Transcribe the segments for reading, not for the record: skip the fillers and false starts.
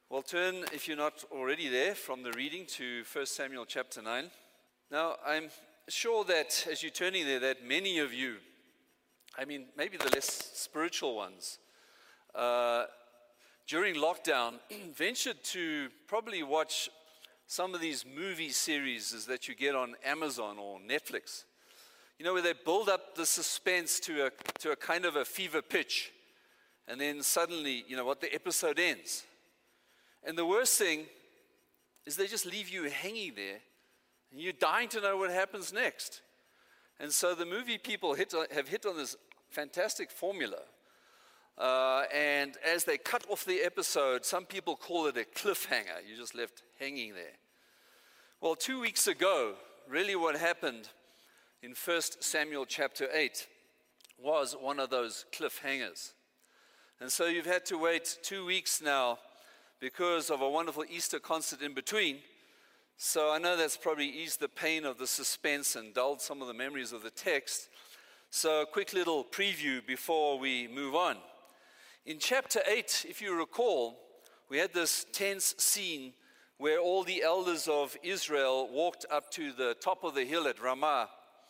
Well, turn, if you're not already there, from the reading to 1 Samuel chapter 9. Now, I'm sure that as you're turning there, that many of you, maybe the less spiritual ones, during lockdown, ventured to probably watch some of these movie series that you get on Amazon or Netflix. You know, where they build up the suspense to a kind of a fever pitch, and then suddenly, the episode ends. And the worst thing is they just leave you hanging there, and you're dying to know what happens next. And so the movie people have hit on this fantastic formula. And as they cut off the episode, some people call it a cliffhanger. You're just left hanging there. Well, 2 weeks ago, really what happened in 1 Samuel chapter 8 was one of those cliffhangers. And so you've had to wait 2 weeks now because of a wonderful Easter concert in between. So I know that's probably eased the pain of the suspense and dulled some of the memories of the text. So a quick little preview before we move on. In chapter 8, if you recall, we had this tense scene where all the elders of Israel walked up to the top of the hill at Ramah.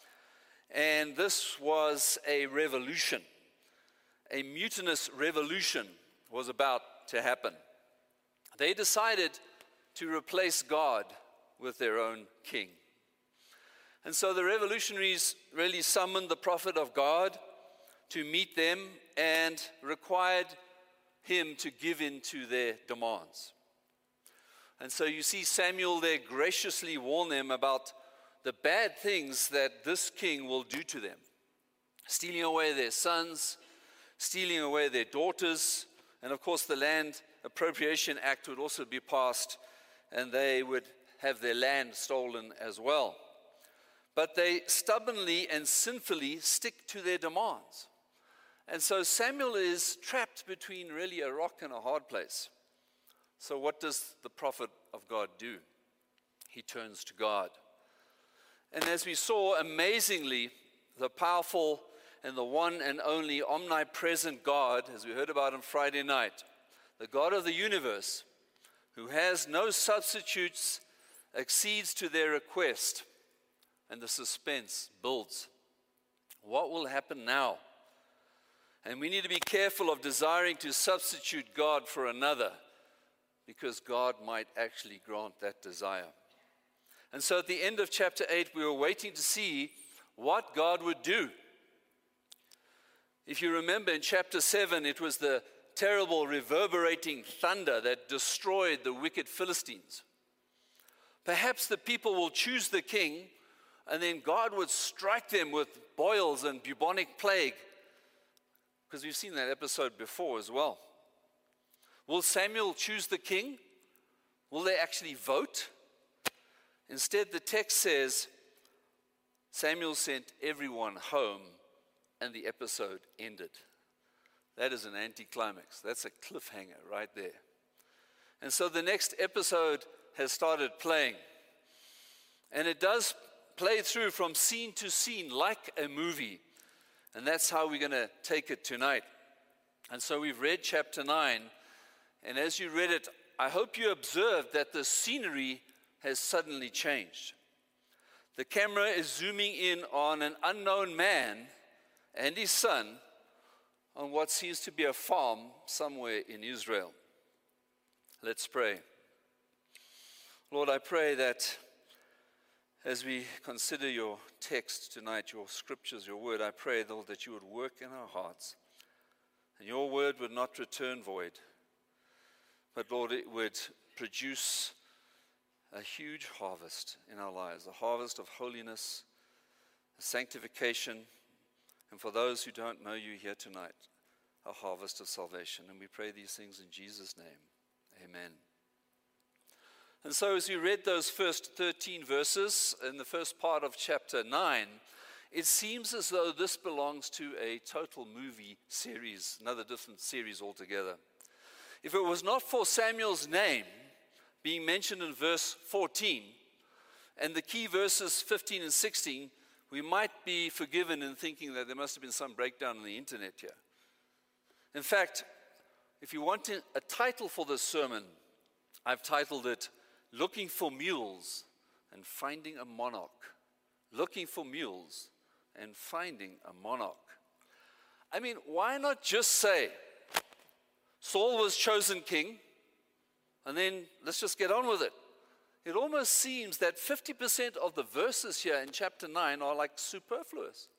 And this was a revolution. A mutinous revolution was about to happen. They decided to replace God with their own king. And so the revolutionaries really summoned the prophet of God to meet them and required him to give in to their demands. And so you see Samuel there graciously warn them about the bad things that this king will do to them. Stealing away their sons, stealing away their daughters, and of course the Land Appropriation Act would also be passed, and they would have their land stolen as well. But they stubbornly and sinfully stick to their demands. And so Samuel is trapped between really a rock and a hard place. So what does the prophet of God do? He turns to God. And as we saw, amazingly, the powerful and the one and only omnipresent God, as we heard about on Friday night, the God of the universe, who has no substitutes, accedes to their request, and the suspense builds. What will happen now? And we need to be careful of desiring to substitute God for another, because God might actually grant that desire. And so at the end of chapter 8, we were waiting to see what God would do. If you remember in chapter 7, it was the terrible reverberating thunder that destroyed the wicked Philistines. Perhaps the people will choose the king, and then God would strike them with boils and bubonic plague, because we've seen that episode before as well. Will Samuel choose the king? Will they actually vote? Instead, the text says, Samuel sent everyone home, and the episode ended. That is an anticlimax. That's a cliffhanger right there. And so the next episode has started playing. And it does play through from scene to scene like a movie. And that's how we're going to take it tonight. And so we've read chapter 9. And as you read it, I hope you observed that the scenery has suddenly changed. The camera is zooming in on an unknown man and his son on what seems to be a farm somewhere in Israel. Let's pray. Lord, I pray that as we consider your text tonight, your scriptures, your word, I pray, Lord, that you would work in our hearts, and your word would not return void, but Lord, it would produce a huge harvest in our lives, a harvest of holiness, sanctification, and for those who don't know you here tonight, a harvest of salvation. And we pray these things in Jesus' name. Amen. And so as we read those first 13 verses in the first part of chapter 9, it seems as though this belongs to a total movie series, another different series altogether. If it was not for Samuel's name being mentioned in verse 14, and the key verses 15 and 16, we might be forgiven in thinking that there must have been some breakdown on the internet here. In fact, if you want a title for this sermon, I've titled it, Looking for Mules and Finding a Monarch. Looking for mules and finding a monarch. I mean, why not just say, Saul was chosen king, and then let's just get on with it. It almost seems that 50% of the verses here in chapter 9 are like superfluous.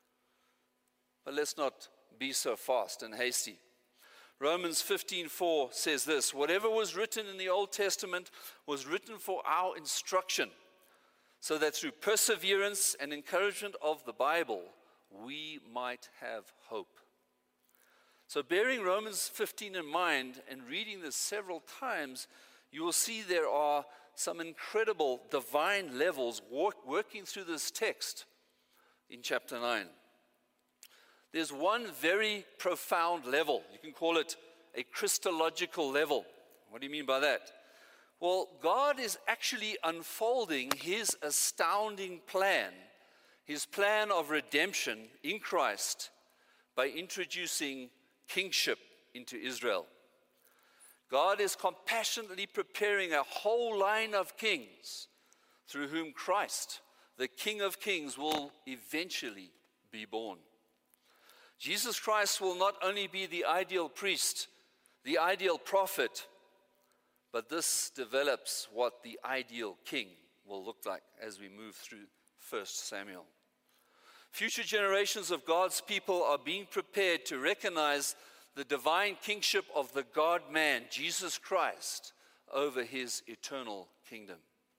But let's not be so fast and hasty. Romans 15:4 says this, whatever was written in the Old Testament was written for our instruction, so that through perseverance and encouragement of the Bible, we might have hope. So bearing Romans 15 in mind and reading this several times, you will see there are some incredible divine levels working through this text in chapter 9. There's one very profound level. You can call it a Christological level. What do you mean by that? Well, God is actually unfolding his astounding plan, his plan of redemption in Christ, by introducing kingship into Israel. God is compassionately preparing a whole line of kings through whom Christ, the King of Kings, will eventually be born. Jesus Christ will not only be the ideal priest, the ideal prophet, but this develops what the ideal king will look like as we move through 1 Samuel. Future generations of God's people are being prepared to recognize the divine kingship of the God-man, Jesus Christ, over his eternal kingdom.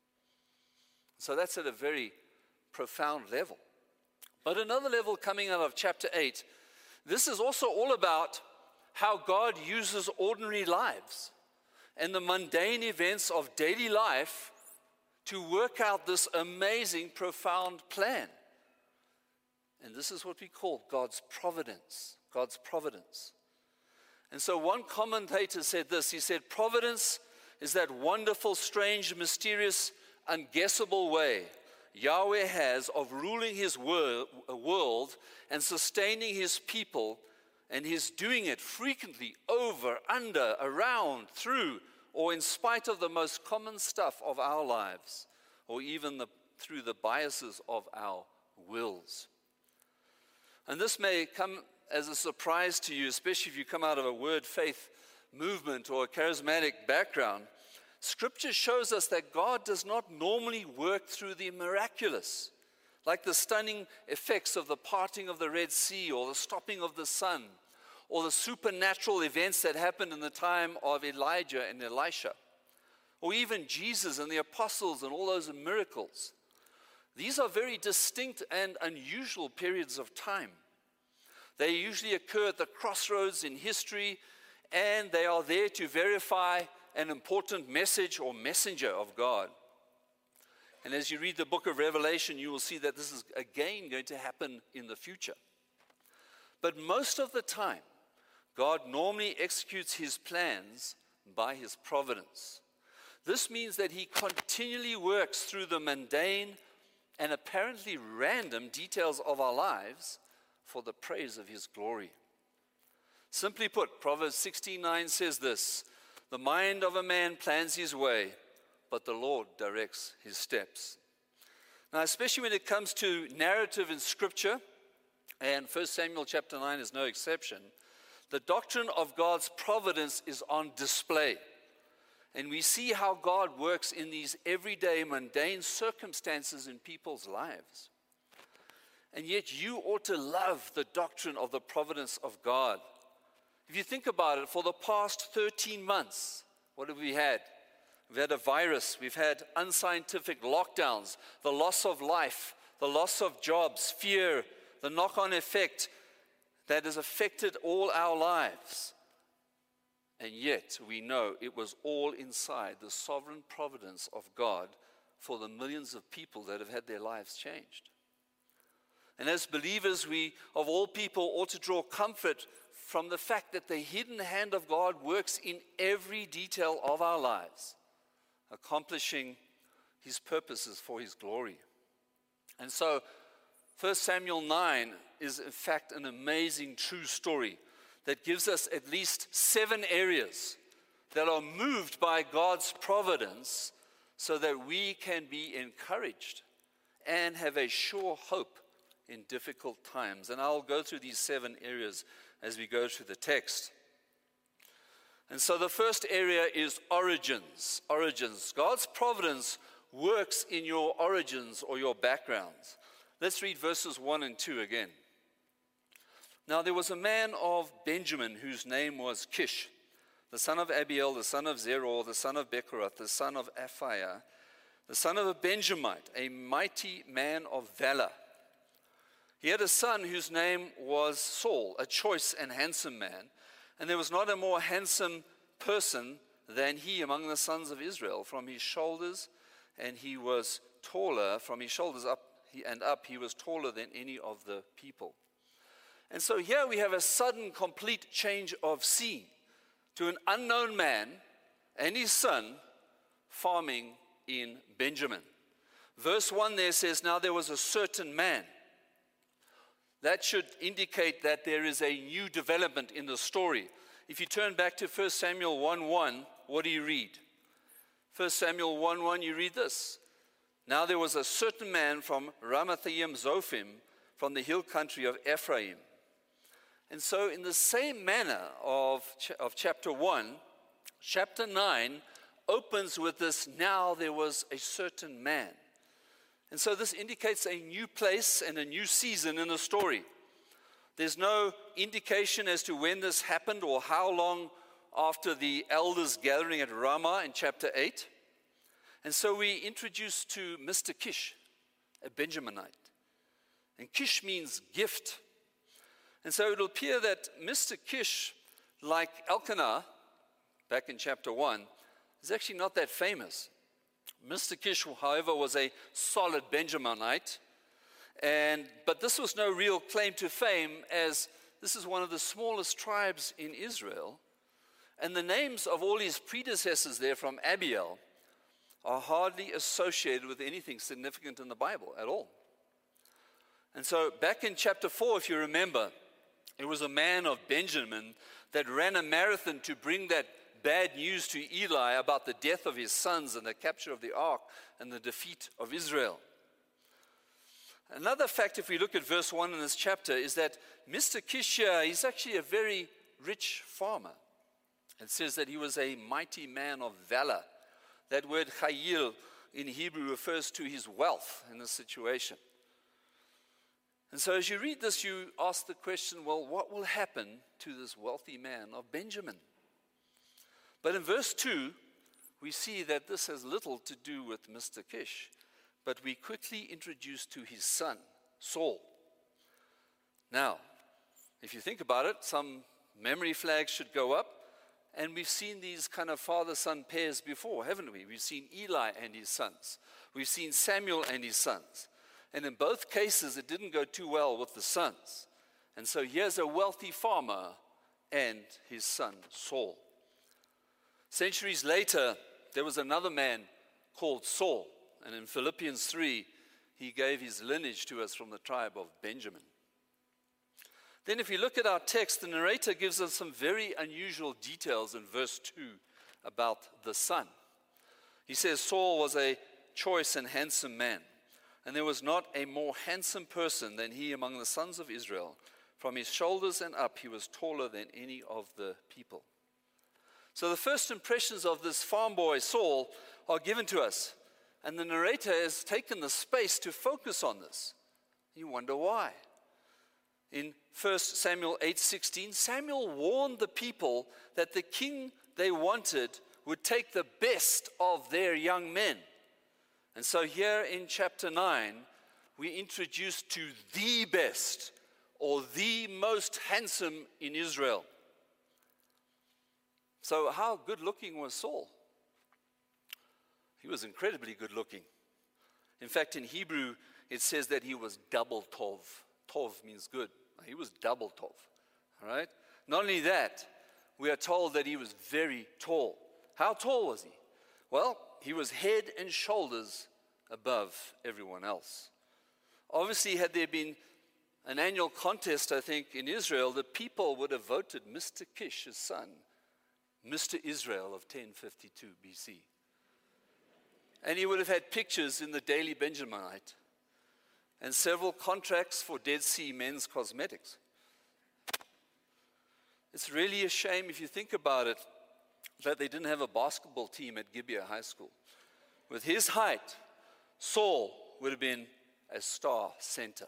So that's at a very profound level. But another level coming out of chapter 8, this is also all about how God uses ordinary lives and the mundane events of daily life to work out this amazing, profound plan. And this is what we call God's providence. God's providence. And so one commentator said this. He said, providence is that wonderful, strange, mysterious, unguessable way Yahweh has of ruling his world and sustaining his people, and he's doing it frequently over, under, around, through, or in spite of the most common stuff of our lives, or even through the biases of our wills. And this may come as a surprise to you, especially if you come out of a word faith movement or a charismatic background. Scripture shows us that God does not normally work through the miraculous, like the stunning effects of the parting of the Red Sea or the stopping of the sun, or the supernatural events that happened in the time of Elijah and Elisha, or even Jesus and the apostles and all those miracles. These are very distinct and unusual periods of time. They usually occur at the crossroads in history, and they are there to verify an important message or messenger of God. And as you read the book of Revelation, you will see that this is again going to happen in the future. But most of the time, God normally executes his plans by his providence. This means that he continually works through the mundane and apparently random details of our lives for the praise of his glory. Simply put, Proverbs 16:9 says this, the mind of a man plans his way, but the Lord directs his steps. Now, especially when it comes to narrative in Scripture, and 1 Samuel chapter 9 is no exception, the doctrine of God's providence is on display. And we see how God works in these everyday mundane circumstances in people's lives. And yet you ought to love the doctrine of the providence of God. If you think about it, for the past 13 months, what have we had? We've had a virus, we've had unscientific lockdowns, the loss of life, the loss of jobs, fear, the knock-on effect that has affected all our lives. And yet we know it was all inside the sovereign providence of God for the millions of people that have had their lives changed. And as believers, we, of all people, ought to draw comfort from the fact that the hidden hand of God works in every detail of our lives, accomplishing his purposes for his glory. And so 1 Samuel 9 is in fact an amazing true story that gives us at least 7 areas that are moved by God's providence so that we can be encouraged and have a sure hope in difficult times. And I'll go through these 7 areas as we go through the text. And so the first area is origins. Origins. God's providence works in your origins or your backgrounds. Let's read verses 1 and 2 again. Now there was a man of Benjamin whose name was Kish, the son of Abiel, the son of Zeror, the son of Bechorath, the son of Aphiah, the son of a Benjamite, a mighty man of valor. He had a son whose name was Saul, a choice and handsome man, and there was not a more handsome person than he among the sons of Israel. From his shoulders, and he was taller, from his shoulders up and up, he was taller than any of the people. And so here we have a sudden, complete change of scene to an unknown man and his son farming in Benjamin. Verse 1 there says, now there was a certain man. That should indicate that there is a new development in the story. If you turn back to 1 Samuel 1:1, what do you read? 1 Samuel 1:1, you read this. Now there was a certain man from Ramathaim Zophim, from the hill country of Ephraim. And so in the same manner of chapter 1, chapter 9 opens with this, now there was a certain man. And so this indicates a new place and a new season in the story. There's no indication as to when this happened or how long after the elders gathering at Ramah in chapter 8. And so we introduced to Mr. Kish, a Benjaminite. And Kish means gift. And so it'll appear that Mr. Kish, like Elkanah, back in chapter 1, is actually not that famous. Mr. Kish, however, was a solid Benjaminite. But this was no real claim to fame, as this is one of the smallest tribes in Israel. And the names of all his predecessors there from Abiel are hardly associated with anything significant in the Bible at all. And so back in chapter 4, if you remember, it was a man of Benjamin that ran a marathon to bring that bad news to Eli about the death of his sons and the capture of the ark and the defeat of Israel. Another fact, if we look at verse 1 in this chapter, is that Mr. Kish here, he's actually a very rich farmer. It says that he was a mighty man of valor. That word chayil in Hebrew refers to his wealth in this situation. And so as you read this, you ask the question, well, what will happen to this wealthy man of Benjamin? But in verse 2, we see that this has little to do with Mr. Kish, but we quickly introduce to his son, Saul. Now, if you think about it, some memory flags should go up. And we've seen these kind of father-son pairs before, haven't we? We've seen Eli and his sons. We've seen Samuel and his sons. And in both cases, it didn't go too well with the sons. And so here's a wealthy farmer and his son, Saul. Centuries later, there was another man called Saul. And in Philippians 3, he gave his lineage to us from the tribe of Benjamin. Then if you look at our text, the narrator gives us some very unusual details in verse 2 about the son. He says Saul was a choice and handsome man, and there was not a more handsome person than he among the sons of Israel. From his shoulders and up, he was taller than any of the people. So the first impressions of this farm boy, Saul, are given to us, and the narrator has taken the space to focus on this. You wonder why. In 1 Samuel 8:16, Samuel warned the people that the king they wanted would take the best of their young men. And so here in chapter 9, we introduce to the best or the most handsome in Israel. So how good looking was Saul? He was incredibly good looking. In fact, in Hebrew, it says that he was double tov. Tov means good. He was double tov, all right? Not only that, we are told that he was very tall. How tall was he? Well, he was head and shoulders above everyone else. Obviously, had there been an annual contest, I think, in Israel, the people would have voted Mr. Kish, his son, Mr. Israel of 1052 BC. And he would have had pictures in the Daily Benjaminite and several contracts for Dead Sea men's cosmetics. It's really a shame, if you think about it, that they didn't have a basketball team at Gibeah High School. With his height, Saul would have been a star center.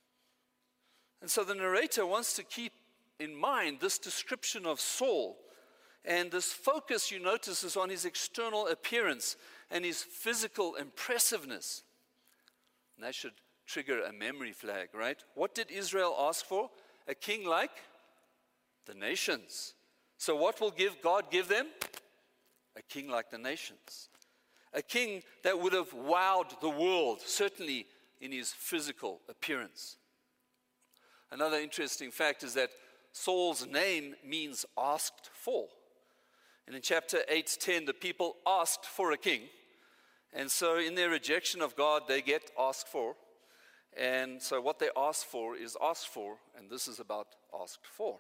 And so the narrator wants to keep in mind this description of Saul, and this focus, you notice, is on his external appearance and his physical impressiveness. And that should trigger a memory flag, right? What did Israel ask for? A king like the nations. So what will God give them? A king like the nations. A king that would have wowed the world, certainly in his physical appearance. Another interesting fact is that Saul's name means asked for. And in chapter 8:10, the people asked for a king. And so in their rejection of God, they get asked for. And so what they ask for is asked for, and this is about asked for.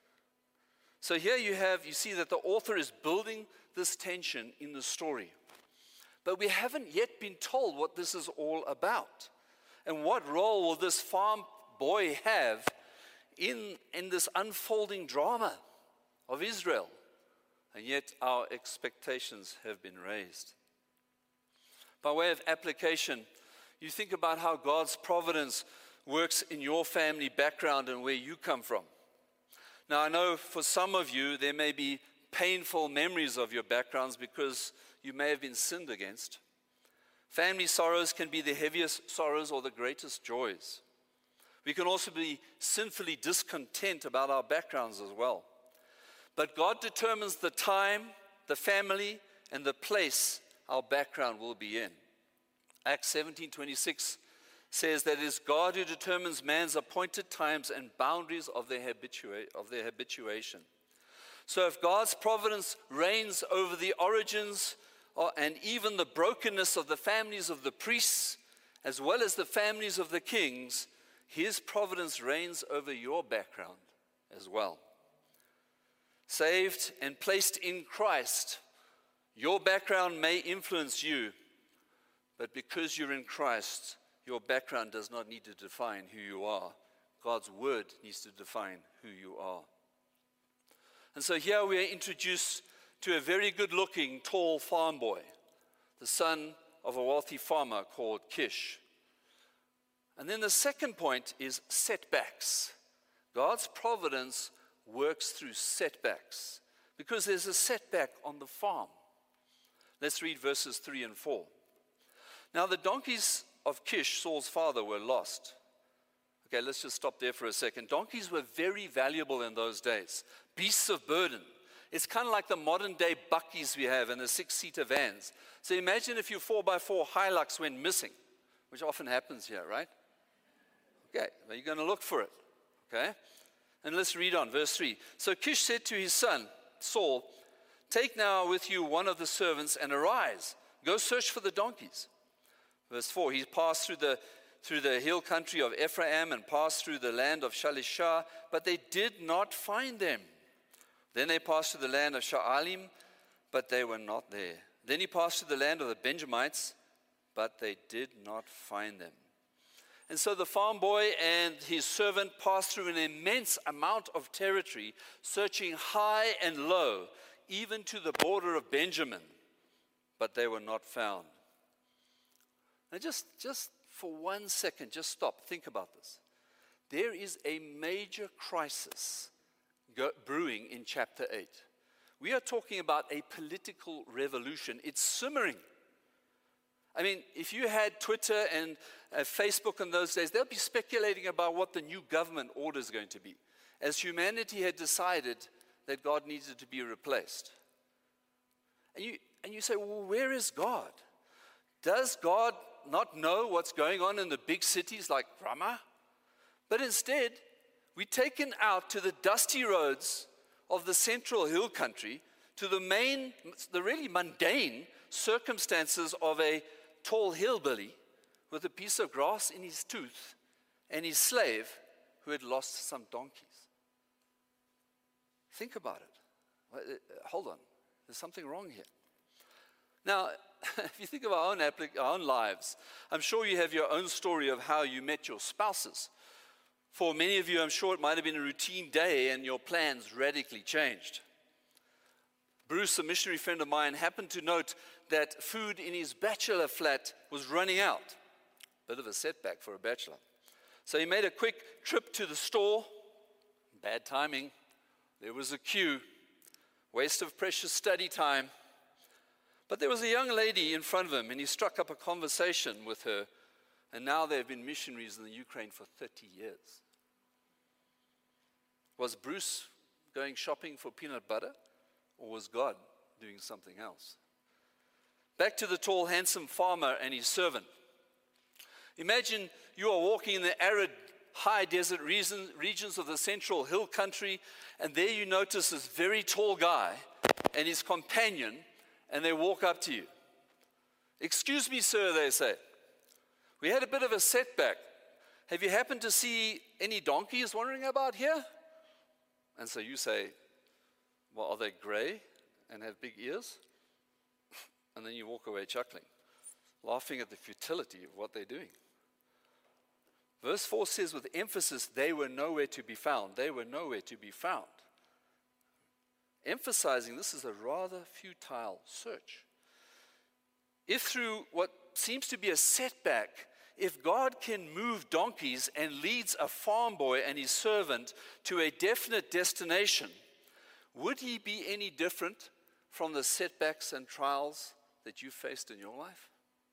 So here you see that the author is building this tension in the story. But we haven't yet been told what this is all about. And what role will this farm boy have in this unfolding drama of Israel? And yet our expectations have been raised. By way of application, you think about how God's providence works in your family background and where you come from. Now, I know for some of you, there may be painful memories of your backgrounds because you may have been sinned against. Family sorrows can be the heaviest sorrows or the greatest joys. We can also be sinfully discontent about our backgrounds as well. But God determines the time, the family, and the place our background will be in. Acts 17:26 says that it is God who determines man's appointed times and boundaries of their habituation. So if God's providence reigns over the origins and even the brokenness of the families of the priests, as well as the families of the kings, his providence reigns over your background as well. Saved and placed in Christ, your background may influence you, but because you're in Christ, your background does not need to define who you are. God's word needs to define who you are. And so here we are introduced to a very good-looking, tall farm boy, the son of a wealthy farmer called Kish. And then the second point is setbacks. God's providence works through setbacks because there's a setback on the farm. Let's read verses 3 and 4. Now the donkeys of Kish, Saul's father, were lost. Okay, let's just stop there for a second. Donkeys were very valuable in those days. Beasts of burden. It's kind of like the modern day buckies we have and the 6-seater vans. So imagine if your 4x4 Hilux went missing, which often happens here, right? Okay, well, you're going to look for it. Okay? And let's read on, verse 3. So Kish said to his son, Saul, take now with you one of the servants and arise. Go search for the donkeys. Verse 4, he passed through the hill country of Ephraim and passed through the land of Shalishah, but they did not find them. Then they passed through the land of Sha'alim, but they were not there. Then he passed through the land of the Benjamites, but they did not find them. And so the farm boy and his servant passed through an immense amount of territory, searching high and low, even to the border of Benjamin, but they were not found. Now just for 1 second, just stop, think about this. There is a major crisis brewing in chapter 8. We are talking about a political revolution. It's simmering. I mean, if you had Twitter and Facebook in those days, they'll be speculating about what the new government order is going to be, as humanity had decided that God needed to be replaced. And you say, well, where is God? Does God not know what's going on in the big cities like Ramah? But instead, we're taken out to the dusty roads of the central hill country, to the really mundane circumstances of a tall hillbilly with a piece of grass in his tooth and his slave who had lost some donkeys. Think about it. Hold on, there's something wrong here. Now, if you think of our own lives, I'm sure you have your own story of how you met your spouses. For many of you, I'm sure it might have been a routine day and your plans radically changed. Bruce, a missionary friend of mine, happened to note that food in his bachelor flat was running out. Bit of a setback for a bachelor. So he made a quick trip to the store. Bad timing. There was a queue. Waste of precious study time. But there was a young lady in front of him, and he struck up a conversation with her. And now they've been missionaries in the Ukraine for 30 years. Was Bruce going shopping for peanut butter? Or was God doing something else? Back to the tall, handsome farmer and his servant. Imagine you are walking in the arid, high desert regions of the central hill country, and there you notice this very tall guy and his companion, and they walk up to you. "Excuse me, sir," they say. "We had a bit of a setback. Have you happened to see any donkeys wandering about here?" And so you say, "Well, are they gray and have big ears?" And then you walk away chuckling, laughing at the futility of what they're doing. Verse 4 says with emphasis, they were nowhere to be found. They were nowhere to be found. Emphasizing this is a rather futile search. If through what seems to be a setback, if God can move donkeys and leads a farm boy and his servant to a definite destination, would he be any different from the setbacks and trials that you faced in your life?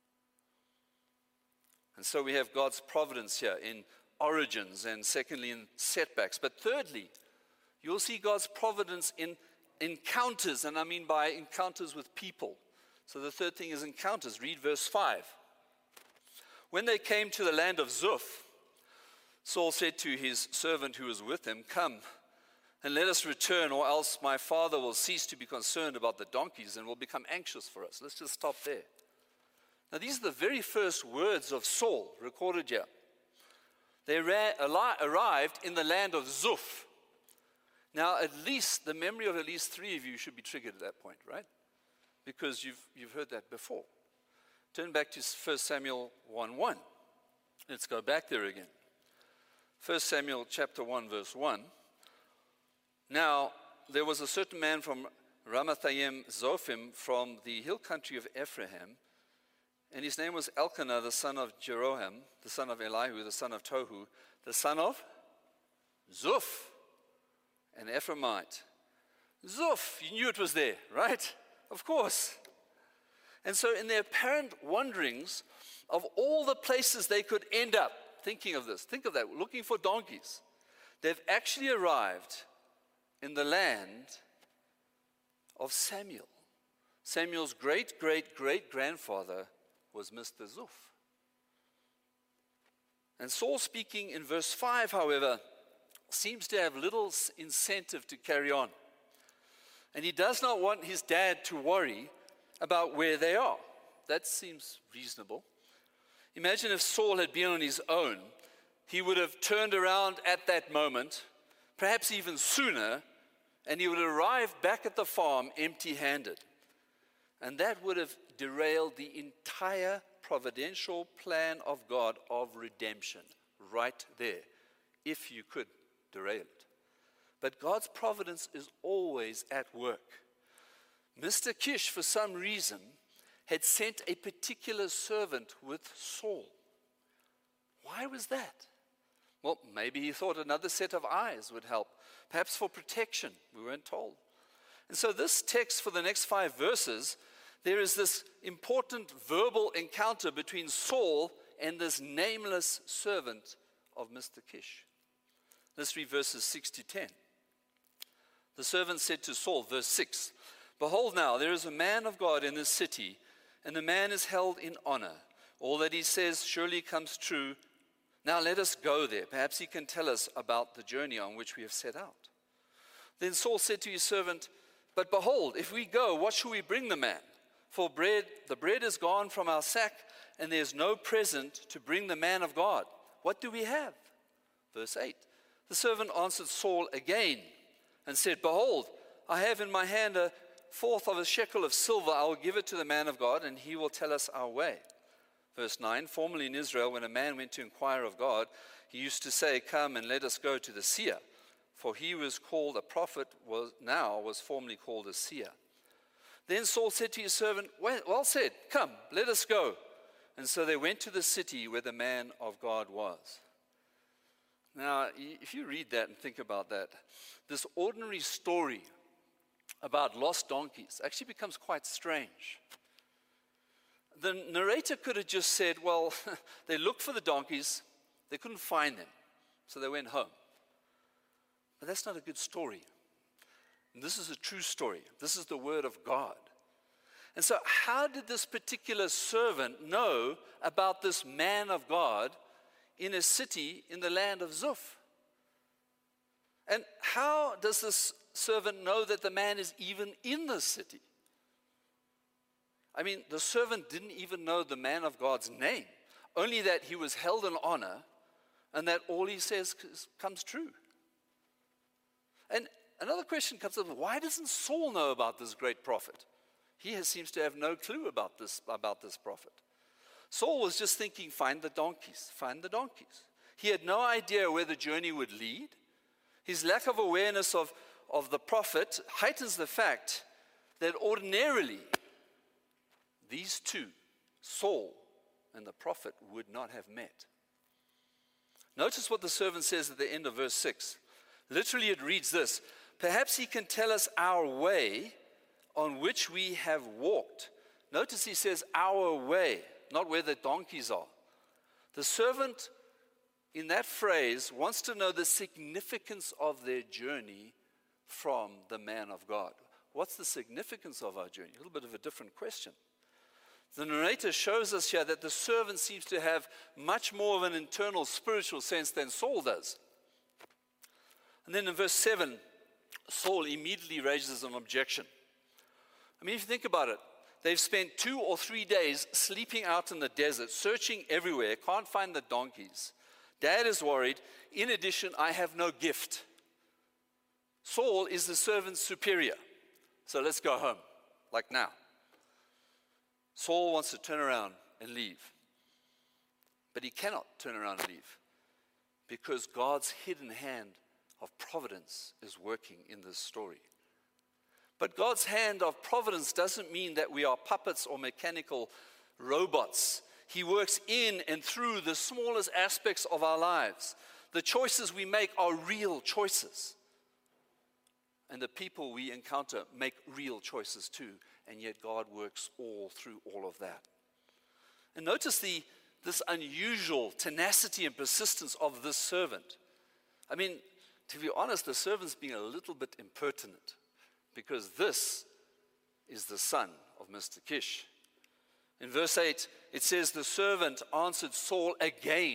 And so we have God's providence here in origins and secondly in setbacks. But thirdly, you'll see God's providence in encounters, and I mean by encounters with people. So the third thing is encounters. Read verse 5. When they came to the land of Zuph, Saul said to his servant who was with him, "Come, and let us return, or else my father will cease to be concerned about the donkeys and will become anxious for us." Let's just stop there. Now, these are the very first words of Saul recorded here. They arrived in the land of Zuph. Now, at least the memory of at least three of you should be triggered at that point, right? Because you've heard that before. Turn back to 1 Samuel 1:1. Let's go back there again. 1 Samuel chapter 1, verse 1. Now, there was a certain man from Ramathaim Zophim from the hill country of Ephraim, and his name was Elkanah, the son of Jeroham, the son of Elihu, the son of Tohu, the son of Zuph, an Ephraimite. Zuph, you knew it was there, right? Of course. And so in their apparent wanderings of all the places they could end up, thinking of this, think of that, looking for donkeys, they've actually arrived in the land of Samuel. Samuel's great-great-great-grandfather was Mr. Zuph. And Saul, speaking in verse 5, however, seems to have little incentive to carry on. And he does not want his dad to worry about where they are. That seems reasonable. Imagine if Saul had been on his own, he would have turned around at that moment, perhaps even sooner, and he would have arrived back at the farm empty-handed. And that would have derailed the entire providential plan of God of redemption right there, if you could derail it. But God's providence is always at work. Mr. Kish, for some reason, had sent a particular servant with Saul. Why was that? Well, maybe he thought another set of eyes would help, perhaps for protection. We weren't told. And so this text for the next 5 verses, there is this important verbal encounter between Saul and this nameless servant of Mr. Kish. Let's read verses 6 to 10. The servant said to Saul, verse 6, "Behold now, there is a man of God in this city, and the man is held in honor. All that he says surely comes true. Now let us go there. Perhaps he can tell us about the journey on which we have set out." Then Saul said to his servant, "But behold, if we go, what shall we bring the man? For the bread is gone from our sack, and there is no present to bring the man of God. What do we have?" Verse 8, the servant answered Saul again and said, "Behold, I have in my hand a fourth of a shekel of silver. I will give it to the man of God, and he will tell us our way. Verse 9, formerly in Israel, when a man went to inquire of God, he used to say, come and let us go to the seer. For he was called a prophet, was formerly called a seer. Then Saul said to his servant, well said, come, let us go. And so they went to the city where the man of God was. Now, if you read that and think about that, this ordinary story about lost donkeys actually becomes quite strange. The narrator could have just said, well, they looked for the donkeys, they couldn't find them, so they went home. But that's not a good story. And this is a true story. This is the word of God. And so how did this particular servant know about this man of God in a city in the land of Zuph? And how does this servant know that the man is even in the city? I mean, the servant didn't even know the man of God's name, only that he was held in honor and that all he says comes true. And another question comes up, why doesn't Saul know about this great prophet? He seems to have no clue about this prophet. Saul was just thinking, find the donkeys, find the donkeys. He had no idea where the journey would lead. His lack of awareness of the prophet heightens the fact that ordinarily these two, Saul and the prophet, would not have met. Notice what the servant says at the end of verse 6. Literally it reads this, perhaps he can tell us our way on which we have walked. Notice he says our way, not where the donkeys are. The servant in that phrase wants to know the significance of their journey from the man of God. What's the significance of our journey? A little bit of a different question. The narrator shows us here that the servant seems to have much more of an internal spiritual sense than Saul does. And then in verse 7, Saul immediately raises an objection. I mean, if you think about it, they've spent 2 or 3 days sleeping out in the desert, searching everywhere, can't find the donkeys. Dad is worried. In addition, I have no gift. Saul is the servant's superior. So let's go home, like now. Saul wants to turn around and leave. But he cannot turn around and leave because God's hidden hand of providence is working in this story. But God's hand of providence doesn't mean that we are puppets or mechanical robots. He works in and through the smallest aspects of our lives. The choices we make are real choices. And the people we encounter make real choices too. And yet God works all through all of that. And notice this unusual tenacity and persistence of this servant. I mean, to be honest, the servant's being a little bit impertinent because this is the son of Mr. Kish. In verse 8, it says, the servant answered Saul again.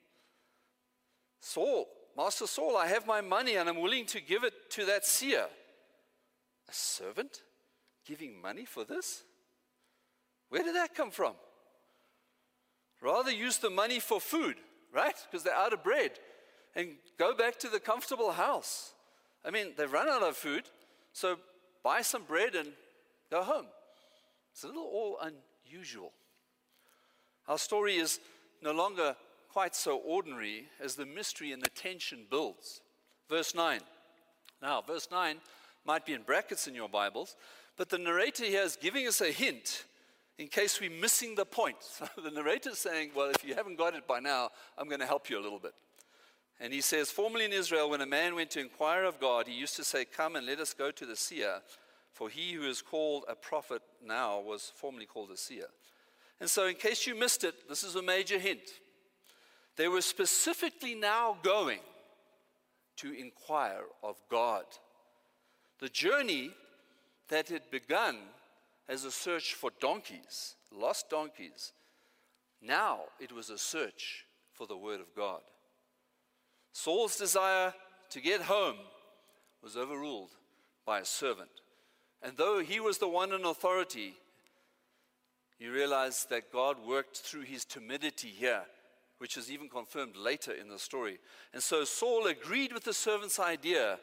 Saul, Master Saul, I have my money and I'm willing to give it to that seer. A servant giving money for this? Where did that come from? Rather use the money for food, right? Because they're out of bread. And go back to the comfortable house. I mean, they've run out of food, so buy some bread and go home. It's a little all unusual. Our story is no longer quite so ordinary as the mystery and the tension builds. Verse 9. Now, verse 9 might be in brackets in your Bibles, but the narrator here is giving us a hint in case we're missing the point. So the narrator is saying, well, if you haven't got it by now, I'm going to help you a little bit. And he says, formerly in Israel, when a man went to inquire of God, he used to say, come and let us go to the seer, for he who is called a prophet now was formerly called a seer. And so in case you missed it, this is a major hint. They were specifically now going to inquire of God. The journey that had begun as a search for donkeys, lost donkeys, now it was a search for the word of God. Saul's desire to get home was overruled by a servant. And though he was the one in authority, you realize that God worked through his timidity here, which is even confirmed later in the story. And so Saul agreed with the servant's idea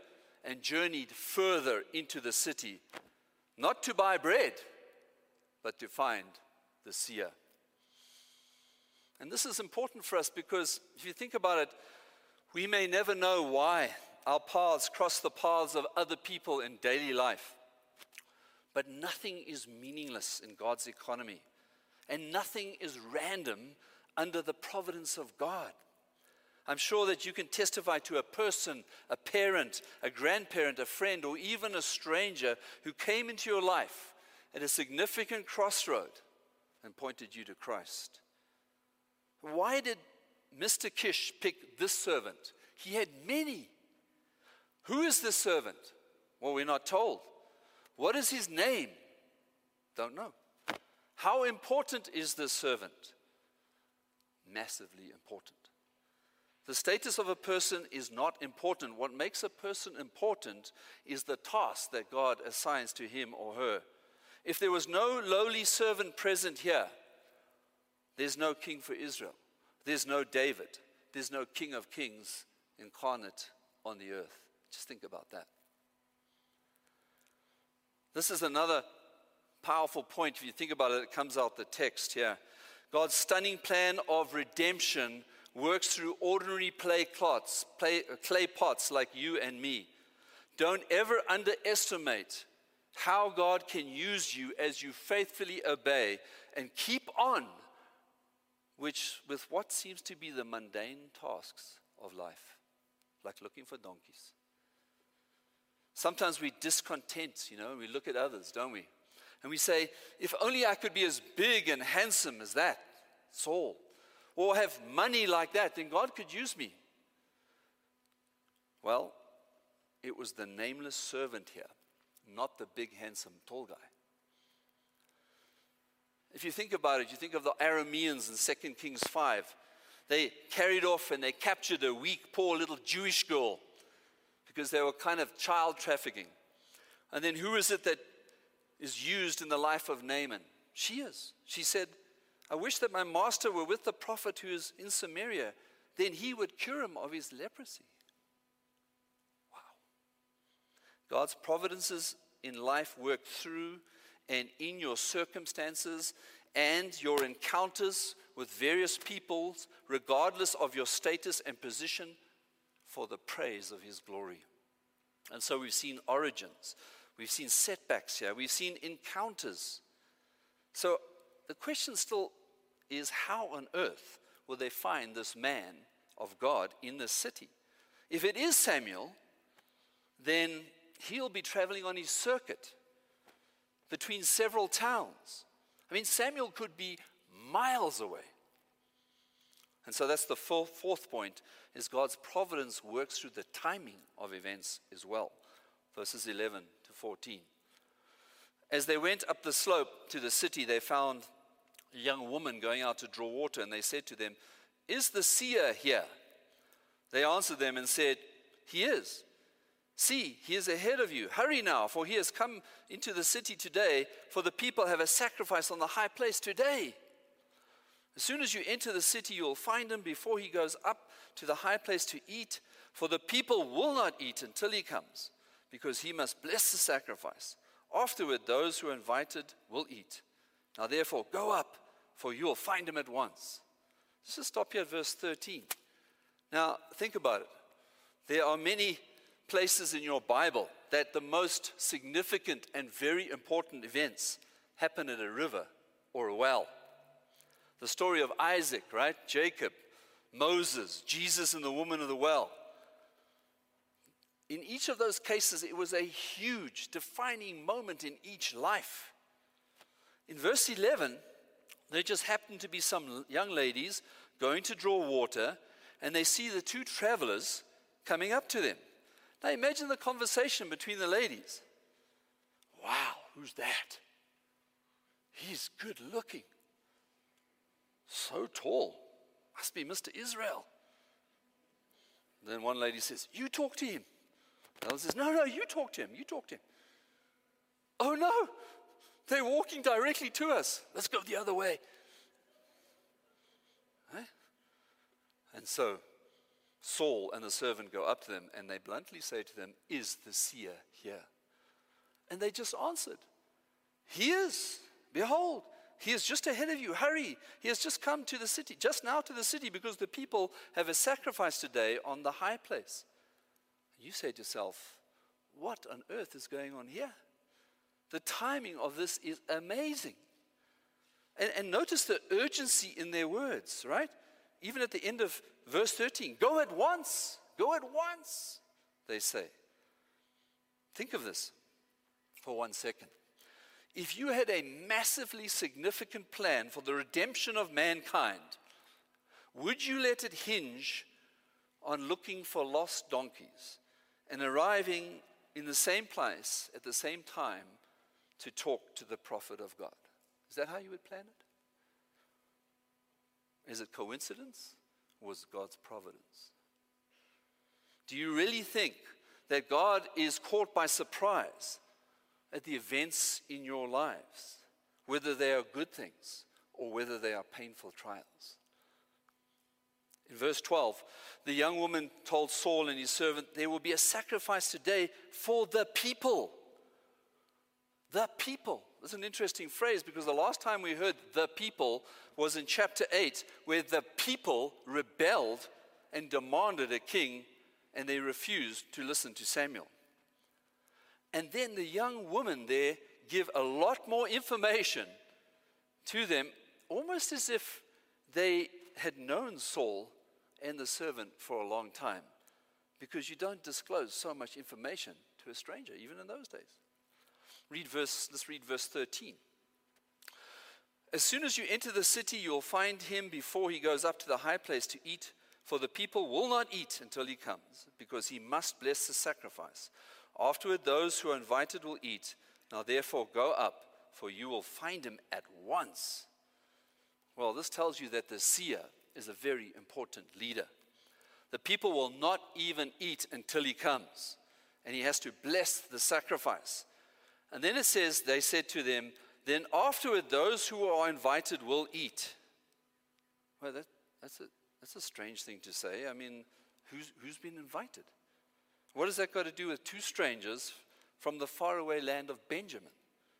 and journeyed further into the city, not to buy bread, but to find the seer. And this is important for us because if you think about it, we may never know why our paths cross the paths of other people in daily life. But nothing is meaningless in God's economy. And nothing is random under the providence of God. I'm sure that you can testify to a person, a parent, a grandparent, a friend, or even a stranger who came into your life at a significant crossroad and pointed you to Christ. Why did Mr. Kish pick this servant? He had many. Who is this servant? Well, we're not told. What is his name? Don't know. How important is this servant? Massively important. The status of a person is not important. What makes a person important is the task that God assigns to him or her. If there was no lowly servant present here, there's no king for Israel. There's no David. There's no King of Kings incarnate on the earth. Just think about that. This is another powerful point. If you think about it, it comes out the text here. God's stunning plan of redemption works through ordinary clay pots like you and me. Don't ever underestimate how God can use you as you faithfully obey and keep on with what seems to be the mundane tasks of life, like looking for donkeys. Sometimes we discontent, we look at others, don't we? And we say, if only I could be as big and handsome as that, Saul, or have money like that, then God could use me. Well, it was the nameless servant here, not the big, handsome, tall guy. If you think about it, you think of the Arameans in 2 Kings 5. They carried off and they captured a weak, poor little Jewish girl because they were kind of child trafficking. And then who is it that is used in the life of Naaman? She is. She said, I wish that my master were with the prophet who is in Samaria. Then he would cure him of his leprosy. Wow. God's providences in life work through and in your circumstances and your encounters with various peoples, regardless of your status and position, for the praise of his glory. And so we've seen origins. We've seen setbacks here. We've seen encounters. So the question still is, how on earth will they find this man of God in this city? If it is Samuel, then he'll be traveling on his circuit between several towns. I mean, Samuel could be miles away. And so that's the fourth point, is God's providence works through the timing of events as well. Verses 11 to 14. As they went up the slope to the city, they found a young woman going out to draw water, and they said to them, is the seer here? They answered them and said, he is. See, he is ahead of you. Hurry now, for he has come into the city today, for the people have a sacrifice on the high place today. As soon as you enter the city, you will find him before he goes up to the high place to eat, for the people will not eat until he comes, because he must bless the sacrifice. Afterward, those who are invited will eat. Now therefore, go up, for you will find him at once. Let's just stop here at verse 13. Now, think about it. There are many places in your Bible that the most significant and very important events happen at a river or a well. The story of Isaac, right? Jacob, Moses, Jesus and the woman of the well. In each of those cases, it was a huge defining moment in each life. In verse 11, there just happened to be some young ladies going to draw water, and they see the two travelers coming up to them. Now imagine the conversation between the ladies. Wow, who's that? He's good looking. So tall. Must be Mr. Israel. Then one lady says, you talk to him. The other says, no, you talk to him. You talk to him. Oh no, they're walking directly to us. Let's go the other way. And so Saul and the servant go up to them, and they bluntly say to them, "Is the seer here?" And they just answered, "He is. Behold, he is just ahead of you. Hurry. He has just come to the city, just now to the city, because the people have a sacrifice today on the high place." You say to yourself, what on earth is going on here? The timing of this is amazing. And notice the urgency in their words, right? Even at the end of verse 13, "Go at once, they say." Think of this for 1 second. If you had a massively significant plan for the redemption of mankind, would you let it hinge on looking for lost donkeys and arriving in the same place at the same time to talk to the prophet of God? Is that how you would plan it? Is it coincidence, or was it God's providence? Do you really think that God is caught by surprise at the events in your lives, whether they are good things or whether they are painful trials? In verse 12, the young woman told Saul and his servant, "There will be a sacrifice today for the people." The people. That's an interesting phrase, because the last time we heard "the people" was in chapter 8, where the people rebelled and demanded a king, and they refused to listen to Samuel. And then the young woman there give a lot more information to them, almost as if they had known Saul and the servant for a long time, because you don't disclose so much information to a stranger, even in those days. Let's read verse 13. "As soon as you enter the city, you'll find him before he goes up to the high place to eat, for the people will not eat until he comes, because he must bless the sacrifice. Afterward, those who are invited will eat. Now therefore go up, for you will find him at once." Well, this tells you that the seer is a very important leader. The people will not even eat until he comes, and he has to bless the sacrifice. And then it says, they said to them, "Then afterward those who are invited will eat." Well, that's a strange thing to say. I mean, who's been invited? What has that got to do with two strangers from the faraway land of Benjamin?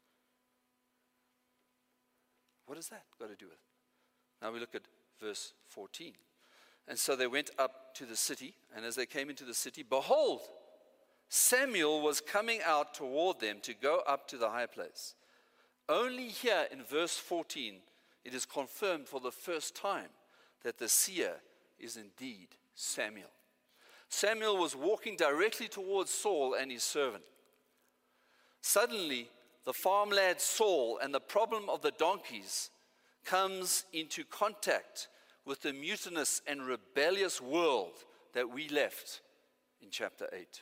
What has that got to do with it? Now we look at verse 14. "And so they went up to the city, and as they came into the city, behold, Samuel was coming out toward them to go up to the high place." Only here in verse 14, it is confirmed for the first time that the seer is indeed Samuel. Samuel was walking directly towards Saul and his servant. Suddenly, the farm lad Saul and the problem of the donkeys comes into contact with the mutinous and rebellious world that we left in chapter 8.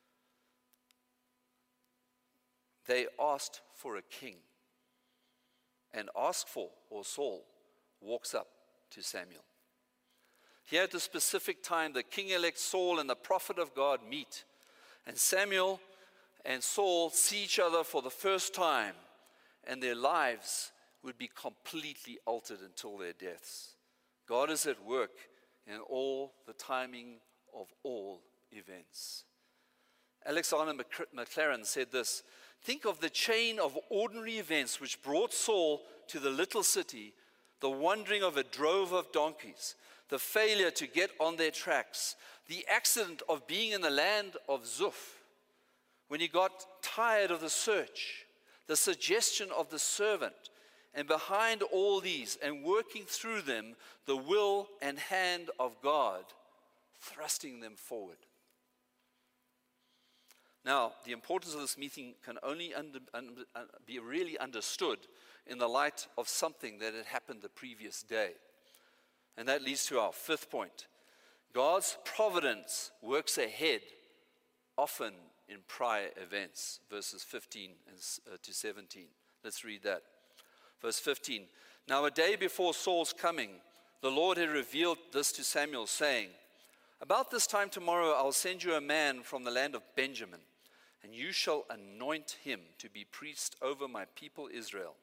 They asked for a king, and Saul walks up to Samuel. Here at the specific time, the king-elect Saul and the prophet of God meet, and Samuel and Saul see each other for the first time, and their lives would be completely altered until their deaths. God is at work in all the timing of all events. Alexander McLaren said this: "Think of the chain of ordinary events which brought Saul to the little city, the wandering of a drove of donkeys, the failure to get on their tracks, the accident of being in the land of Zuph, when he got tired of the search, the suggestion of the servant, and behind all these and working through them, the will and hand of God thrusting them forward." Now, the importance of this meeting can only be really understood in the light of something that had happened the previous day. And that leads to our fifth point. God's providence works ahead, often in prior events, verses 15 to 17. Let's read that. Verse 15, "Now a day before Saul's coming, the Lord had revealed this to Samuel, saying, 'About this time tomorrow I'll send you a man from the land of Benjamin, and you shall anoint him to be priest over my people Israel.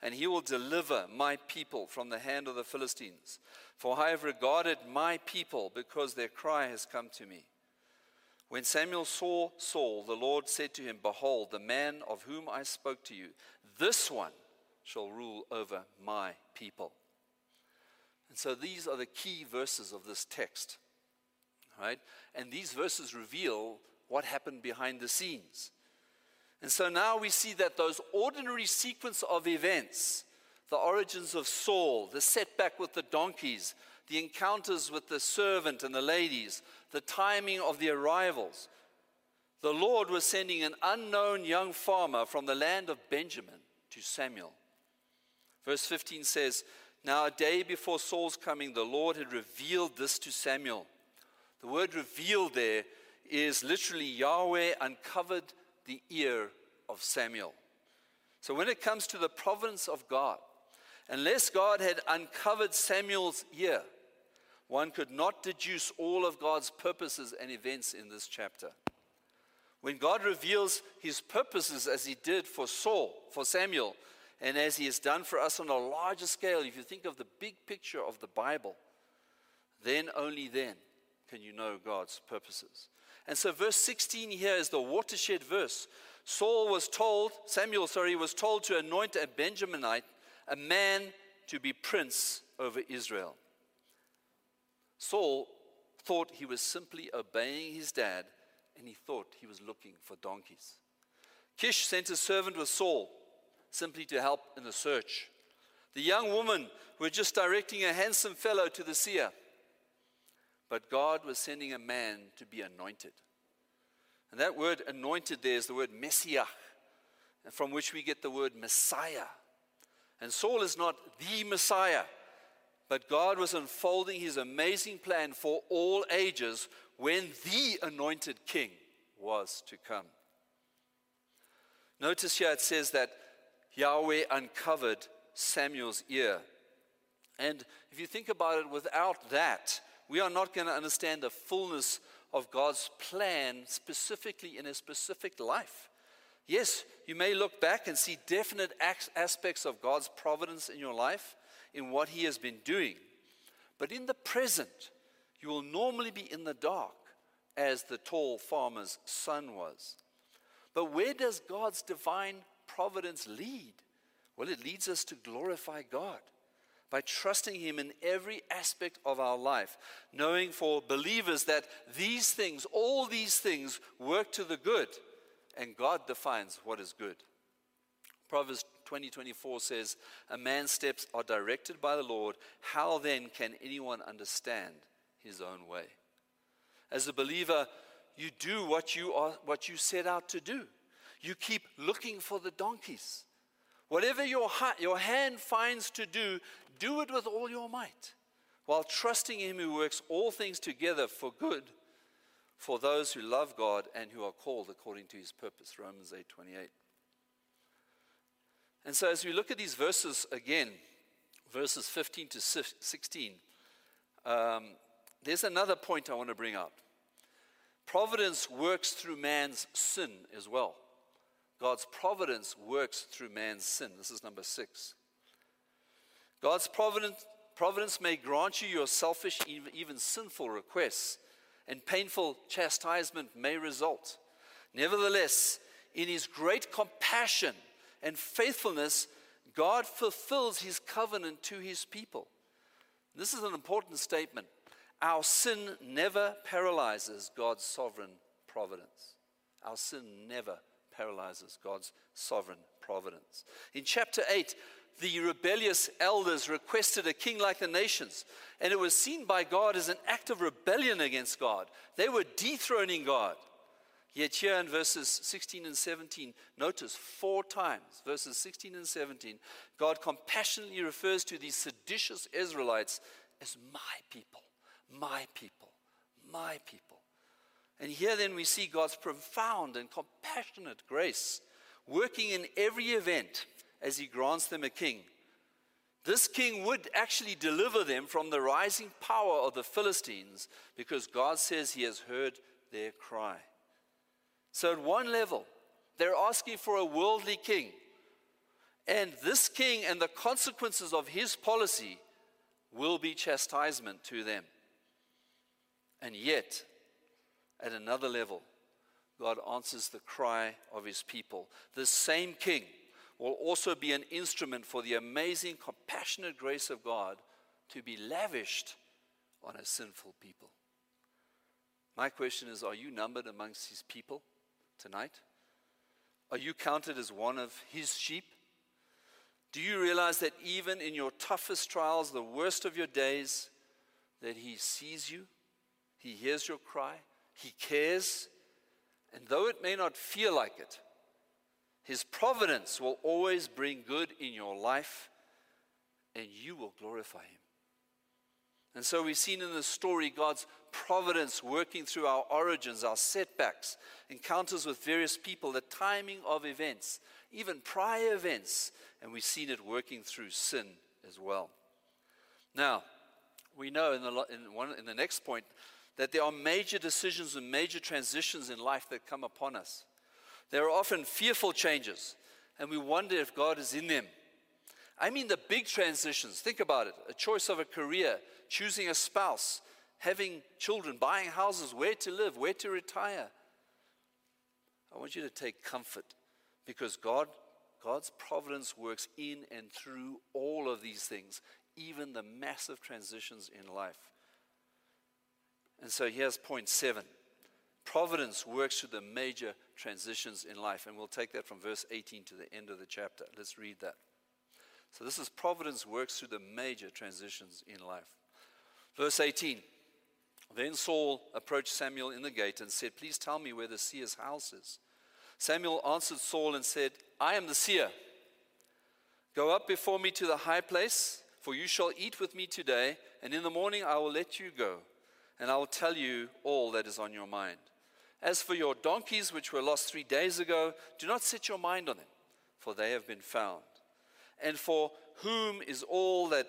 and he will deliver my people from the hand of the Philistines. For I have regarded my people, because their cry has come to me. When Samuel saw Saul, the Lord said to him, Behold, the man of whom I spoke to you, this one shall rule over my people. And so these are the key verses of this text, right? And these verses reveal what happened behind the scenes. And so now we see that those ordinary sequence of events, the origins of Saul, the setback with the donkeys, the encounters with the servant and the ladies, the timing of the arrivals, the Lord was sending an unknown young farmer from the land of Benjamin to Samuel. Verse 15 says, Now a day before Saul's coming, the Lord had revealed this to Samuel. The word revealed there is literally Yahweh uncovered the ear of Samuel. So when it comes to the providence of God, unless God had uncovered Samuel's ear, one could not deduce all of God's purposes and events in this chapter. When God reveals his purposes as he did for Samuel, and as he has done for us on a larger scale, if you think of the big picture of the Bible, then only then can you know God's purposes. And so verse 16 here is the watershed verse. Samuel was told to anoint a Benjaminite, a man to be prince over Israel. Saul thought he was simply obeying his dad, and he thought he was looking for donkeys. Kish sent a servant with Saul, simply to help in the search. The young woman were just directing a handsome fellow to the seer. But God was sending a man to be anointed. And that word anointed there is the word Messiah, from which we get the word Messiah. And Saul is not the Messiah, but God was unfolding his amazing plan for all ages when the anointed king was to come. Notice here it says that Yahweh uncovered Samuel's ear. And if you think about it, without that, we are not going to understand the fullness of God's plan specifically in a specific life. Yes, you may look back and see definite aspects of God's providence in your life, in what he has been doing. But in the present, you will normally be in the dark, as the tall farmer's son was. But where does God's divine providence lead? Well, it leads us to glorify God by trusting him in every aspect of our life, knowing for believers that these things, all these things, work to the good, and God defines what is good. Proverbs 20:24 says, "A man's steps are directed by the Lord. How then can anyone understand his own way?" As a believer, you do what you set out to do. You keep looking for the donkeys. Whatever your hand finds to do it with all your might, while trusting him who works all things together for good for those who love God and who are called according to his purpose. Romans 8:28. And so as we look at these verses again, verses 15 to 16, there's another point I want to bring out. Providence works through man's sin as well. God's providence works through man's sin. This is number 6. God's providence may grant you your selfish, even sinful requests, and painful chastisement may result. Nevertheless, in his great compassion and faithfulness, God fulfills his covenant to his people. This is an important statement. Our sin never paralyzes God's sovereign providence. Our sin never paralyzes God's sovereign providence. In chapter 8, the rebellious elders requested a king like the nations, and it was seen by God as an act of rebellion against God. They were dethroning God. Yet here in verses 16 and 17, notice 4 times, verses 16 and 17, God compassionately refers to these seditious Israelites as my people, my people, my people. And here then we see God's profound and compassionate grace working in every event as he grants them a king. This king would actually deliver them from the rising power of the Philistines, because God says he has heard their cry. So at one level, they're asking for a worldly king. And this king and the consequences of his policy will be chastisement to them. And yet, at another level, God answers the cry of his people. This same king will also be an instrument for the amazing, compassionate grace of God to be lavished on a sinful people. My question is, are you numbered amongst his people tonight? Are you counted as one of his sheep? Do you realize that even in your toughest trials, the worst of your days, that he sees you, he hears your cry, he cares, and though it may not feel like it, his providence will always bring good in your life, and you will glorify him. And so we've seen in the story God's providence working through our origins, our setbacks, encounters with various people, the timing of events, even prior events, and we've seen it working through sin as well. Now, we know in the next point that there are major decisions and major transitions in life that come upon us. There are often fearful changes, and we wonder if God is in them. I mean the big transitions. Think about it. A choice of a career, choosing a spouse, having children, buying houses, where to live, where to retire. I want you to take comfort because God's providence works in and through all of these things, even the massive transitions in life. And so here's point 7. Providence works through the major transitions in life. And we'll take that from verse 18 to the end of the chapter. Let's read that. So this is providence works through the major transitions in life. Verse 18. Then Saul approached Samuel in the gate and said, "Please tell me where the seer's house is." Samuel answered Saul and said, "I am the seer. Go up before me to the high place, for you shall eat with me today, and in the morning I will let you go, and I will tell you all that is on your mind. As for your donkeys, which were lost 3 days ago, do not set your mind on them, for they have been found. And for whom is all that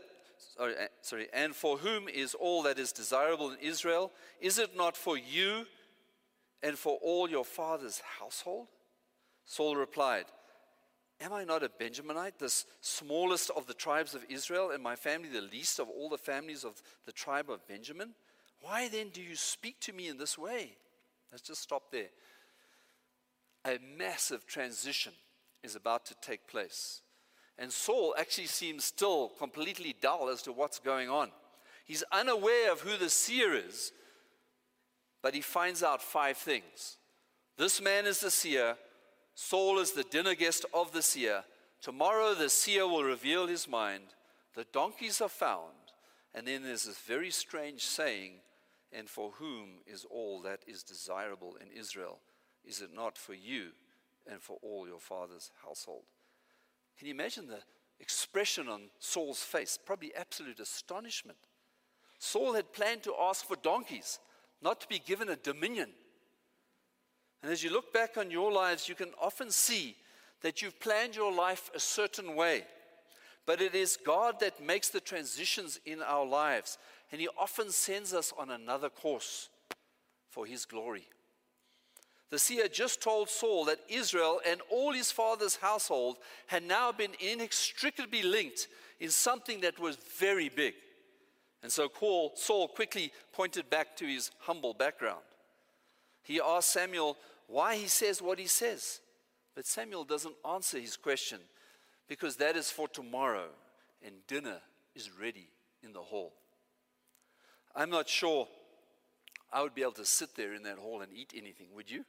is desirable in Israel? Is it not for you and for all your father's household?" Saul replied, "Am I not a Benjaminite, the smallest of the tribes of Israel, and my family the least of all the families of the tribe of Benjamin? Why then do you speak to me in this way?" Let's just stop there. A massive transition is about to take place. And Saul actually seems still completely dull as to what's going on. He's unaware of who the seer is, but he finds out 5 things. This man is the seer. Saul is the dinner guest of the seer. Tomorrow the seer will reveal his mind. The donkeys are found. And then there's this very strange saying, "And for whom is all that is desirable in Israel? Is it not for you and for all your father's household?" Can you imagine the expression on Saul's face? Probably absolute astonishment. Saul had planned to ask for donkeys, not to be given a dominion. And as you look back on your lives, you can often see that you've planned your life a certain way. But it is God that makes the transitions in our lives. And he often sends us on another course for his glory. The seer just told Saul that Israel and all his father's household had now been inextricably linked in something that was very big. And so Saul quickly pointed back to his humble background. He asked Samuel why he says what he says. But Samuel doesn't answer his question because that is for tomorrow and dinner is ready in the hall. I'm not sure I would be able to sit there in that hall and eat anything, would you?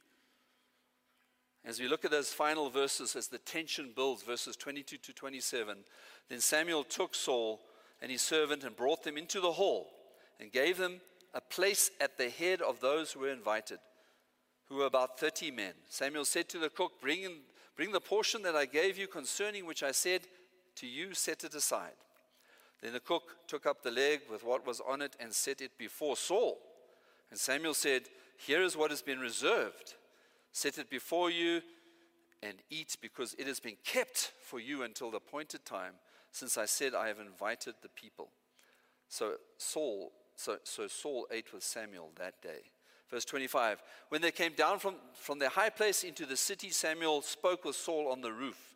As we look at those final verses, as the tension builds, verses 22 to 27, then Samuel took Saul and his servant and brought them into the hall and gave them a place at the head of those who were invited, who were about 30 men. Samuel said to the cook, bring the portion that I gave you concerning which I said to you, set it aside. Then the cook took up the leg with what was on it and set it before Saul. And Samuel said, "Here is what has been reserved. Set it before you and eat, because it has been kept for you until the appointed time, since I said I have invited the people." So Saul ate with Samuel that day. Verse 25, when they came down from their high place into the city, Samuel spoke with Saul on the roof.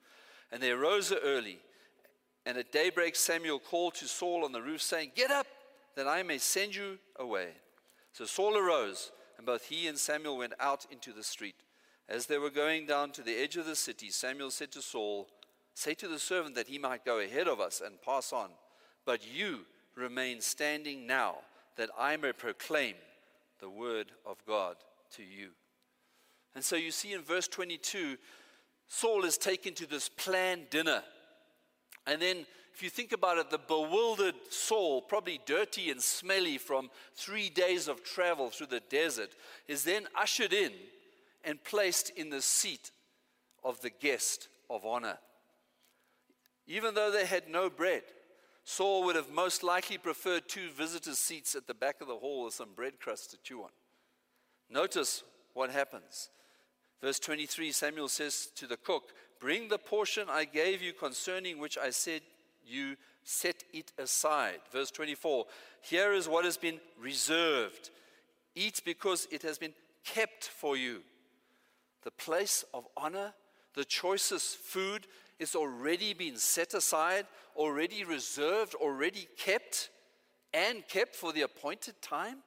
And they arose early. And at daybreak Samuel called to Saul on the roof, saying, "Get up, that I may send you away." So Saul arose, and both he and Samuel went out into the street. As they were going down to the edge of the city, Samuel said to Saul, "Say to the servant that he might go ahead of us and pass on. But you remain standing now, that I may proclaim the word of God to you." And so you see in verse 22, Saul is taken to this planned dinner. And then, if you think about it, the bewildered Saul, probably dirty and smelly from 3 days of travel through the desert, is then ushered in and placed in the seat of the guest of honor. Even though they had no bread, Saul would have most likely preferred 2 visitors' seats at the back of the hall with some bread crusts to chew on. Notice what happens. Verse 23, Samuel says to the cook, "Bring the portion I gave you concerning which I said you set it aside." Verse 24, "Here is what has been reserved. Eat because it has been kept for you." The place of honor, the choicest food, is already been set aside, already reserved, already kept, and kept for the appointed time.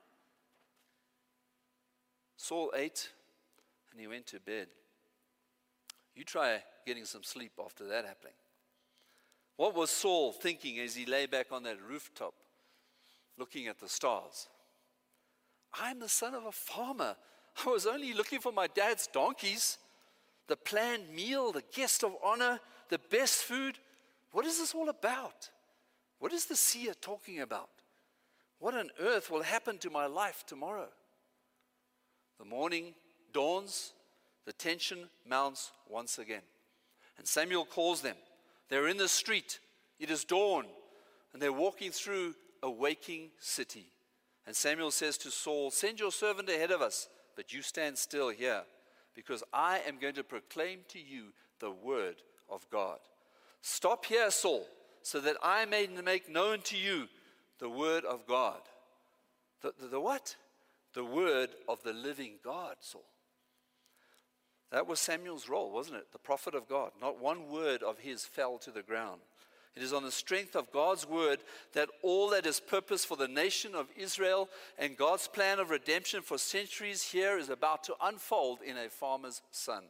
Saul ate and he went to bed. You try getting some sleep after that happening. What was Saul thinking as he lay back on that rooftop looking at the stars? I'm the son of a farmer. I was only looking for my dad's donkeys. The planned meal, the guest of honor, the best food. What is this all about? What is the seer talking about? What on earth will happen to my life tomorrow? The morning dawns, the tension mounts once again. And Samuel calls them. They're in the street. It is dawn. And they're walking through a waking city. And Samuel says to Saul, "Send your servant ahead of us, but you stand still here, because I am going to proclaim to you the word of God." Stop here, Saul, so that I may make known to you the word of God. The what? The word of the living God, Saul. That was Samuel's role, wasn't it? The prophet of God. Not one word of his fell to the ground. It is on the strength of God's word that all that is purpose for the nation of Israel and God's plan of redemption for centuries here is about to unfold in a farmer's son.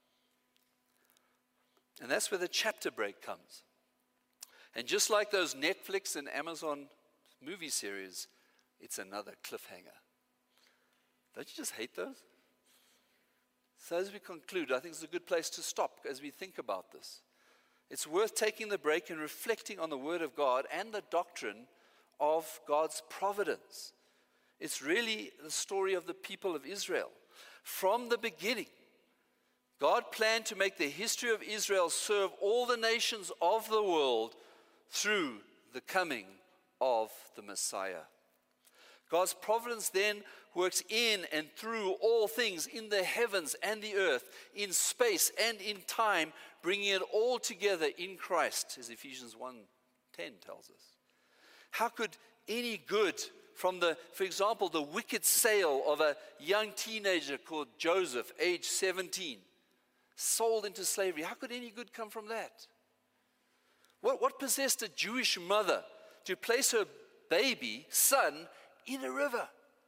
And that's where the chapter break comes. And just like those Netflix and Amazon movie series, it's another cliffhanger. Don't you just hate those? So as we conclude, I think it's a good place to stop as we think about this. It's worth taking the break and reflecting on the Word of God and the doctrine of God's providence. It's really the story of the people of Israel. From the beginning, God planned to make the history of Israel serve all the nations of the world through the coming of the Messiah. God's providence then works in and through all things in the heavens and the earth, in space and in time, bringing it all together in Christ, as Ephesians 1:10 tells us. How could any good from for example, the wicked sale of a young teenager called Joseph, age 17, sold into slavery, how could any good come from that? What possessed a Jewish mother to place her baby son in a river?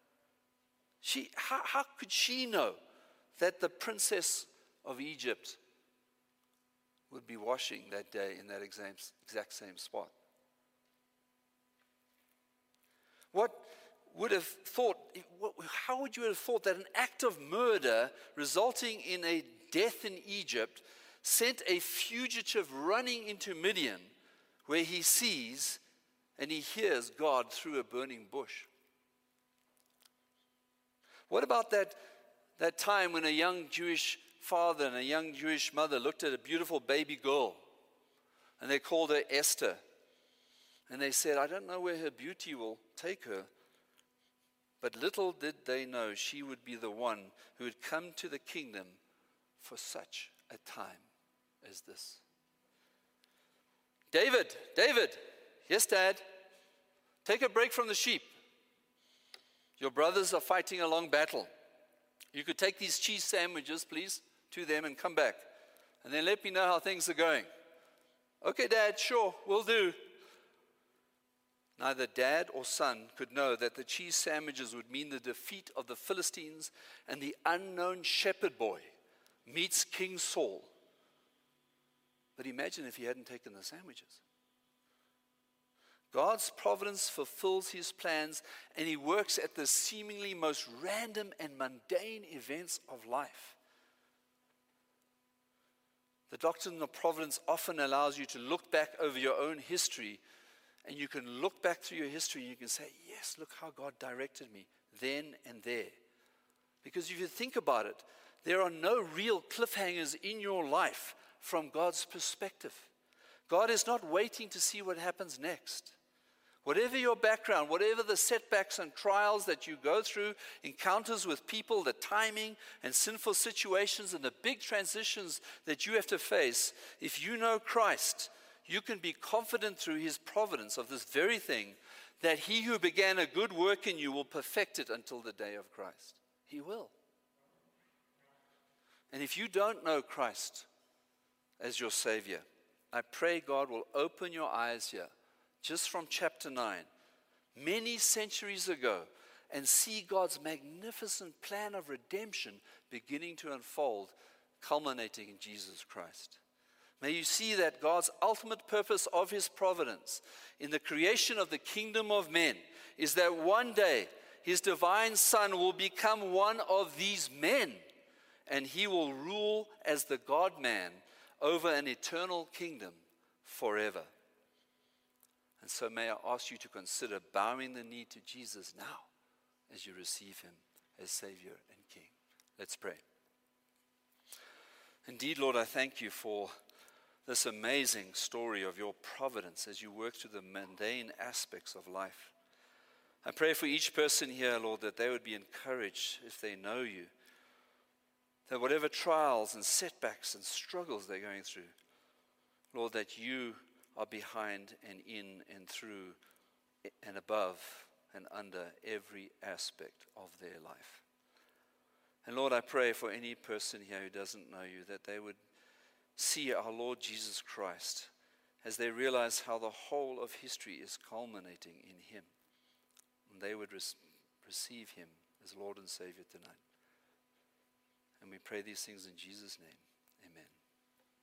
How could she know that the princess of Egypt would be washing that day in that exact same spot? How would you have thought that an act of murder resulting in a death in Egypt sent a fugitive running into Midian, where he sees and he hears God through a burning bush? What about that time when a young Jewish father and a young Jewish mother looked at a beautiful baby girl and they called her Esther, and they said, "I don't know where her beauty will take her," but little did they know she would be the one who would come to the kingdom for such a time as this. David, yes, Dad, take a break from the sheep. Your brothers are fighting a long battle. You could take these cheese sandwiches, please, to them and come back. And then let me know how things are going. Okay, Dad, sure, we'll do. Neither dad or son could know that the cheese sandwiches would mean the defeat of the Philistines and the unknown shepherd boy meets King Saul. But imagine if he hadn't taken the sandwiches. God's providence fulfills his plans, and he works at the seemingly most random and mundane events of life. The doctrine of providence often allows you to look back over your own history, and you can look back through your history and you can say, yes, look how God directed me then and there. Because if you think about it, there are no real cliffhangers in your life from God's perspective. God is not waiting to see what happens next. Whatever your background, whatever the setbacks and trials that you go through, encounters with people, the timing and sinful situations and the big transitions that you have to face, if you know Christ, you can be confident through his providence of this very thing, that he who began a good work in you will perfect it until the day of Christ. He will. And if you don't know Christ as your Savior, I pray God will open your eyes here, just from chapter 9, many centuries ago, and see God's magnificent plan of redemption beginning to unfold, culminating in Jesus Christ. May you see that God's ultimate purpose of his providence in the creation of the kingdom of men is that one day his divine Son will become one of these men, and he will rule as the God-man over an eternal kingdom forever. And so may I ask you to consider bowing the knee to Jesus now as you receive him as Savior and King. Let's pray. Indeed, Lord, I thank you for this amazing story of your providence as you work through the mundane aspects of life. I pray for each person here, Lord, that they would be encouraged if they know you, that whatever trials and setbacks and struggles they're going through, Lord, that you are behind and in and through and above and under every aspect of their life. And Lord, I pray for any person here who doesn't know you, that they would see our Lord Jesus Christ as they realize how the whole of history is culminating in him. And they would receive him as Lord and Savior tonight. And we pray these things in Jesus' name. Amen.